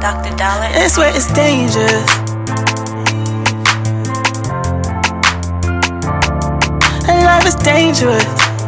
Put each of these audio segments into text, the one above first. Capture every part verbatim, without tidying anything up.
Doctor Dollar. It's where it's dangerous. And life is dangerous.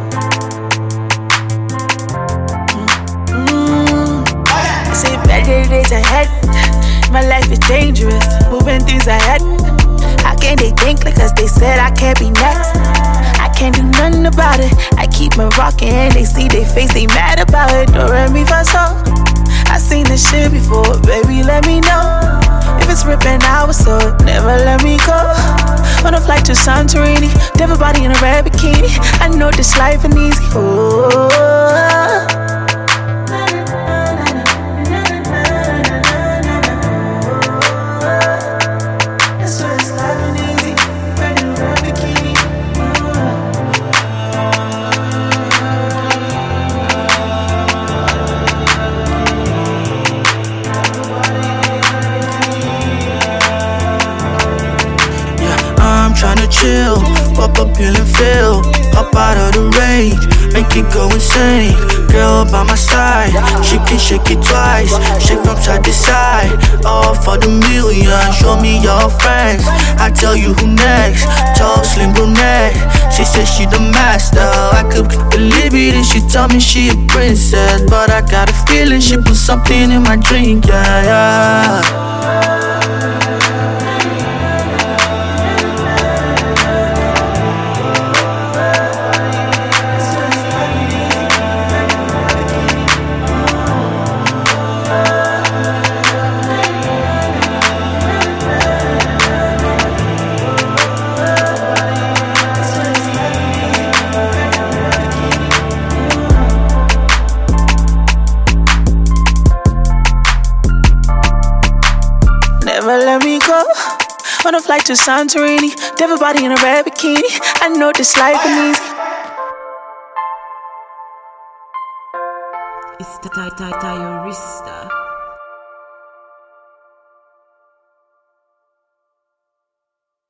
Mm-hmm. I say better days ahead. My life is dangerous. Moving things ahead. How can they think like us? They said I can't be next. I can't do nothing about it. I keep my rockin' and they see they face, they mad about it. Don't let me for so. I seen this shit before, baby, let me know. If it's ripping out, what's up? Never let me go. On a flight to Santorini, devil body in a red bikini. I know this life ain't easy. Oh. Tryna chill, pop a pill and feel up out of the rage, make it go insane. Girl by my side, she can shake it twice, shake from side to side. All for the million, show me your friends, I tell you who next. Tall, slim brunette, she said she the master. I could believe it and she told me she a princess, but I got a feeling she put something in my drink, yeah, yeah. Never let me go. On a flight to Santorini, devil body in a red bikini. I know this life ain't easy. It's the Ty Ty Ty Arista.